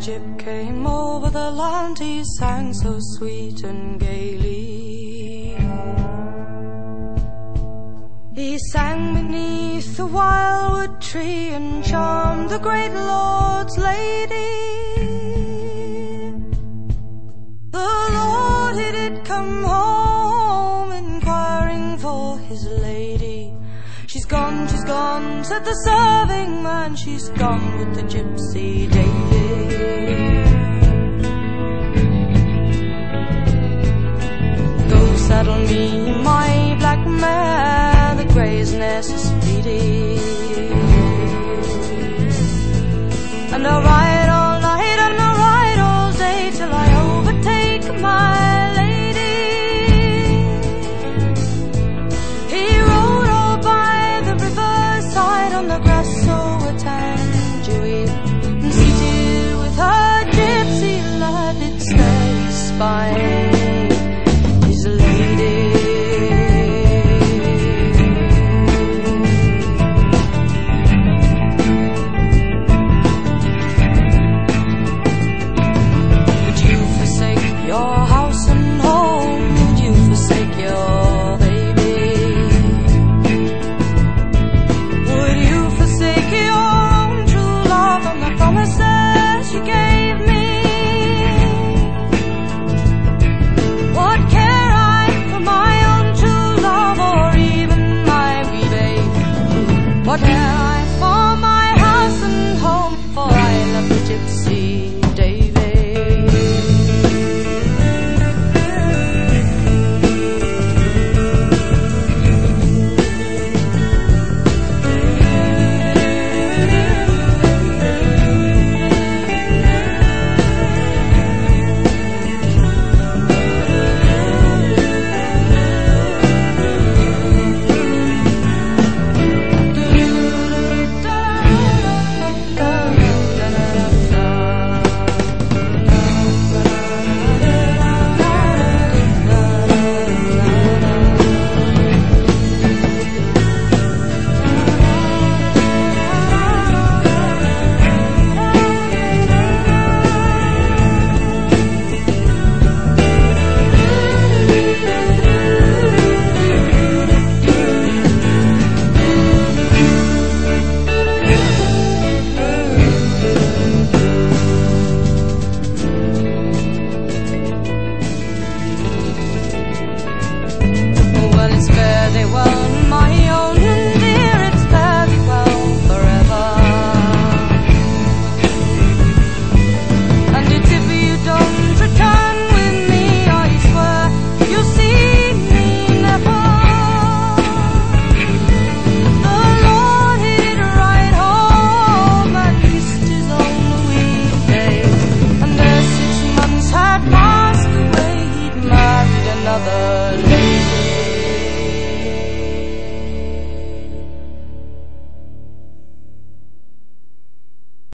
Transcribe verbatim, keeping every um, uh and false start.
gyp came over the land, he sang so sweet and gaily. He sang beneath the wildwood tree and charmed the great lord's lady. The lord, he did come home, inquiring for his lady. She's gone, she's gone, said the serving man, she's gone with the gypsy Davy.